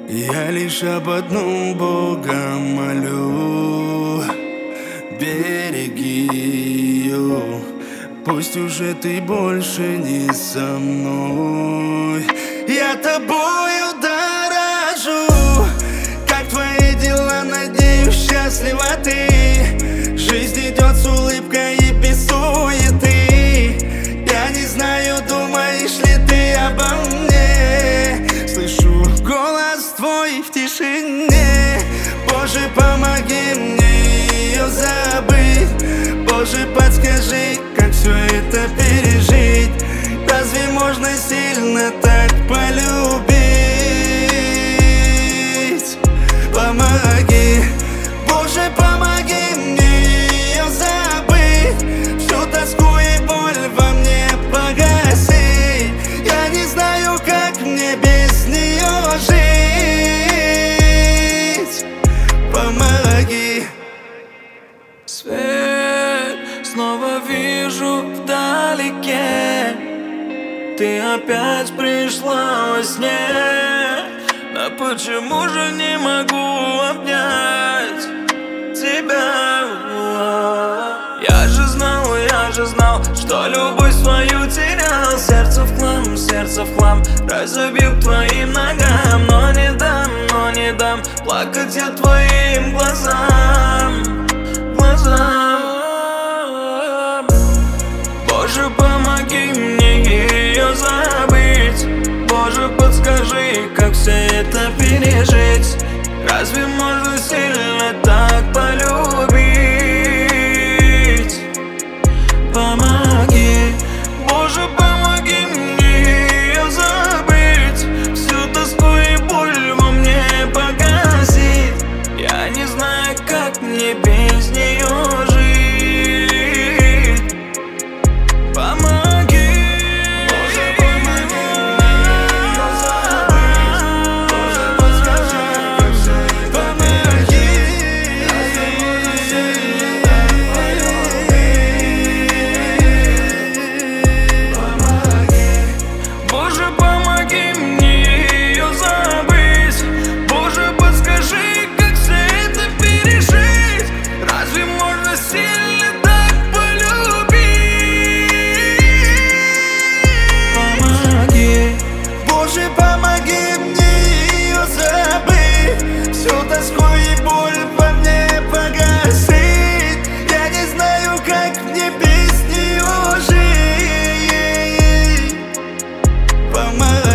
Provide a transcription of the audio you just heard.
Я лишь об одном Бога молю: береги ее. Пусть уже ты больше не со мной. Я тобою дорожу. Как твои дела, надеюсь, счастлива ты. Жизнь идет с улыбкой и без суеты. Я не знаю, думаешь ли ты обо мне. Слышу голос твой в тишине. Боже, помоги мне ее забыть. Боже, подскажи, как все это пережить. Разве можно сильно так полюбить? Помоги, Боже, помоги мне ее забыть. Всю тоску и боль во мне погасить. Я не знаю, как мне без нее жить. Помоги. Свет снова вижу вдалеке. Ты опять пришла во сне. Но почему же не могу обнять тебя? Я же знал, что любовь свою терял. Сердце в хлам, разобью к твоим ногам. Но не дам плакать я твоим глазам. Боже, помоги мне ее забыть. Боже, подскажи, как все это пережить. Разве можно сильно так полюбить? Помоги, Боже, помоги мне ее забыть. Всю тоску и боль во мне погасить. Я не знаю, как мне без нее жить. Помоги, Боже, помоги мне ее забыть. Боже, подскажи, как все это пережить. Разве можно сильно так полюбить? Помоги, Боже, помоги мне ее забыть. Боже, подскажи, как все это пережить. Разве можно сильно так полюбить? Помоги, Боже, помоги мне ее забыть. Всю тоску и боль во мне погасить. Я не знаю, как мне без нее жить. Помоги.